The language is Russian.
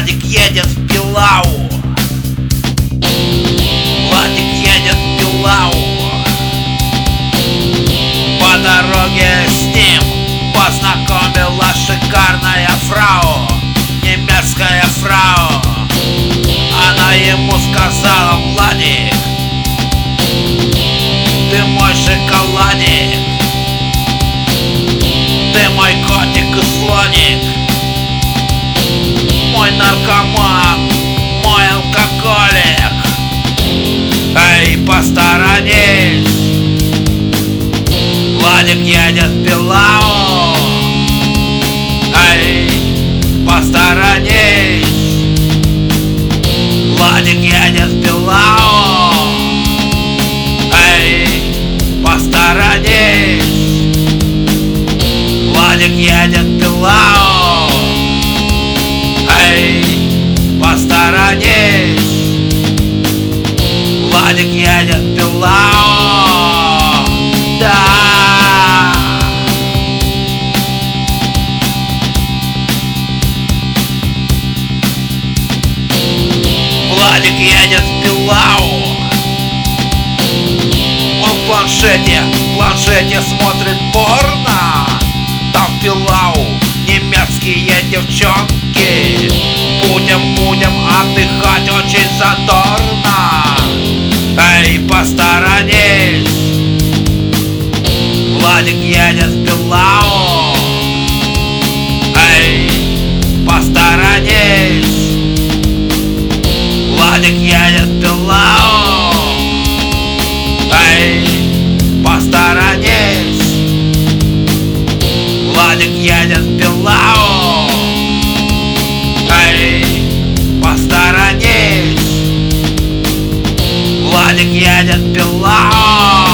Владик едет в Пилау. Владик едет в Пилау. По дороге с ним познакомилась шикарная фрау, немецкая фрау. Она ему сказала: Владик, ты мой шоколадик, ты мой котик и слоник, мой наркоман, мой алкоголик. Эй, посторонись, Владик едет в Пилау. Эй, посторонись, Владик едет в Пилау. Эй, посторонись, Владик едет в Пилау. Эй, посторонись, Владик едет в Пилау. Да. Владик едет в Пилау. Он в планшете смотрит порно. Там в Пилау немецкие девчонки. Будем отдыхать очень задорно. Эй, посторонись, Владик едет в Пилау. Эй, посторонись, Владик едет в Пилау. Эй, посторонись, Владик едет в Пилау. Эй, посторонись, Владик едет в Пилау.